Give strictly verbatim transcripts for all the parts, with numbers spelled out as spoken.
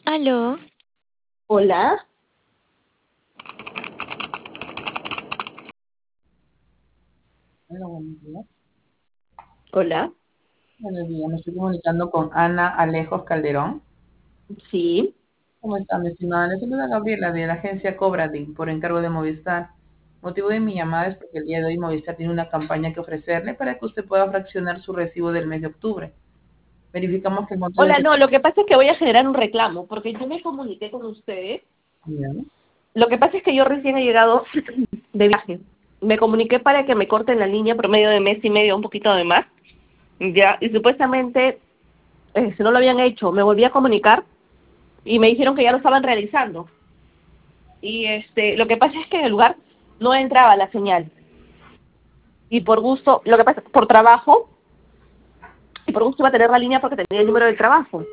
Aló. Hola. Hola, buenos días. Hola. Buenos días, me estoy comunicando con Ana Alejos Calderón. Sí. ¿Cómo está, mi estimada? Le saluda Gabriela de la agencia Cobradin por encargo de Movistar. Motivo de mi llamada es porque el día de hoy Movistar tiene una campaña que ofrecerle para que usted pueda fraccionar su recibo del mes de octubre. Verificamos que el monto del Hola, no, recibo... lo que pasa es que voy a generar un reclamo, porque yo me comuniqué con ustedes. Bien. Lo que pasa es que yo recién he llegado de viaje. Me comuniqué para que me corten la línea promedio de mes y medio, un poquito de más. Ya, y supuestamente, eh, si no lo habían hecho, me volví a comunicar y me dijeron que ya lo estaban realizando. Y este, lo que pasa es que en el lugar no entraba la señal. Y por gusto, lo que pasa, por trabajo, y por gusto iba a tener la línea porque tenía el número del trabajo.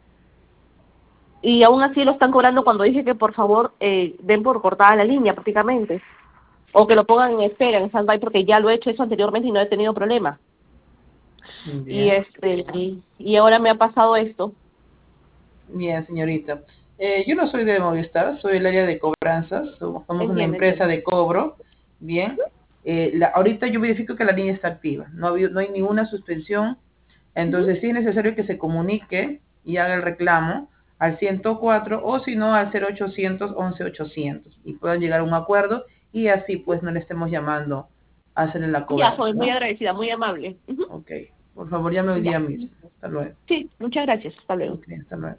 Y aún así lo están cobrando cuando dije que por favor eh, den por cortada la línea prácticamente. O que lo pongan en espera, en stand-by, porque ya lo he hecho eso anteriormente y no he tenido problema. Y Bien. este y, y ahora me ha pasado esto. Bien, señorita. Eh, yo no soy de Movistar, soy el área de cobranzas. Somos, somos una Entiendo, empresa entiendo. de cobro. Bien. Eh, la- ahorita yo verifico que la línea está activa. No, ha habido- no hay ninguna suspensión. Ujú. Entonces sí es necesario que se comunique y haga el reclamo al ciento cuatro o si no al cero ochocientos once ochocientos y puedan llegar a un acuerdo y así pues no le estemos llamando a hacerle la Ya, cobranza, joven, muy ¿no? agradecida, muy amable. Ujú. Ok. Por favor, llame hoy Ya. día mismo. Hasta luego. Sí, muchas gracias. Hasta luego. Ok, hasta luego.